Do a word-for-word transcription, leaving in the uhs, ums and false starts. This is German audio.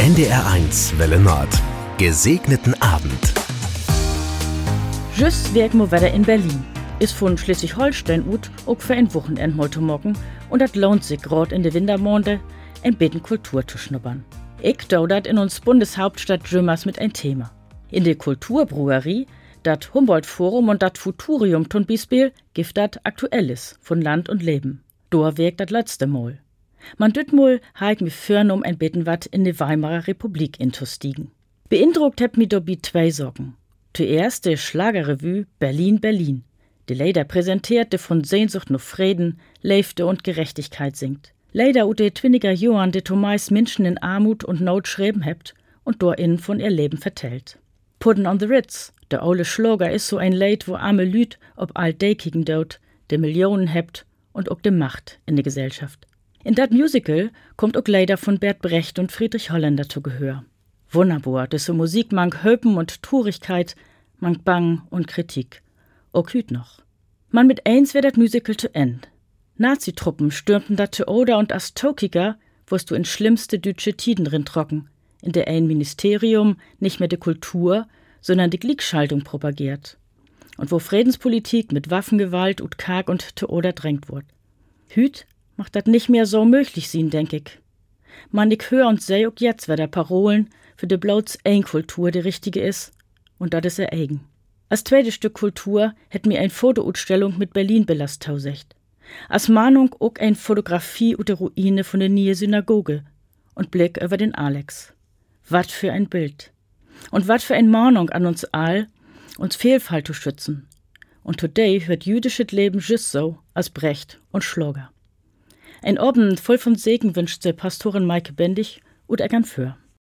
N D R eins Welle Nord. Gesegneten Abend. Just werk mo wetter in Berlin. Ist von Schleswig-Holstein ut auch für ein Wochenend heute Morgen und das lohnt sich grad in de Wintermonde ein bisschen Kultur zu schnuppern. Ich daudert in uns Bundeshauptstadt Jömmers mit ein Thema. In der Kulturbruerie, dat Humboldt-Forum und dat Futurium tun Bispiel, gift dat Aktuelles von Land und Leben. Dor wirkt dat letzte Mal. Man düt mol haig mi fürn um ein bisschen wat in de Weimarer Republik intostiegen. Beeindruckt hebt mi dobi zwei Sorgen. Zuerst de Schlagerrevue Berlin, Berlin, die leider präsentierte von Sehnsucht nach Frieden, Leifte und Gerechtigkeit singt. Leider ut de twinniger Johann de Thomas Menschen in Armut und Not schreiben hebt und dorin von ihr Leben vertellt. Puddin' on the Ritz, der aule Schlager is so ein Leid, wo arme Lüd ob all de kicken dort, de Millionen hebt und ob de Macht in de Gesellschaft. In dat Musical kommt auch leider von Bert Brecht und Friedrich Holländer zu Gehör. Wunderbar, dass so Musik mank Höpen und Turigkeit, mank Bang und Kritik. Auch hüt noch. Man mit eins wär dat Musical zu end. Nazitruppen stürmten dat Theater und as Tokiger, wost du in schlimmste dütsche Tiden drin trocken, in der ein Ministerium nicht mehr de Kultur, sondern de Gliedschaltung propagiert. Und wo Friedenspolitik mit Waffengewalt und Karg und Theater drängt wird. Hüt macht dat nicht mehr so möglich sein, denk ich. Man, ich hör und seh auch jetzt, wer der Parolen für de bloß ein Kultur die richtige is, und dat is er eigen. Als zweites Stück Kultur hätt mir ein Fotoutstellung mit Berlin belast tausecht. Als Mahnung auch ein Fotografie ut der Ruine von der Nähe Synagoge und Blick über den Alex. Wat für ein Bild. Und wat für ein Mahnung an uns all, uns Vielfalt zu schützen. Und today hört jüdisches Leben just so als Brecht und Schlager. Ein Abend voll von Segen wünscht sie Pastorin Maike Bendig und Eckern für.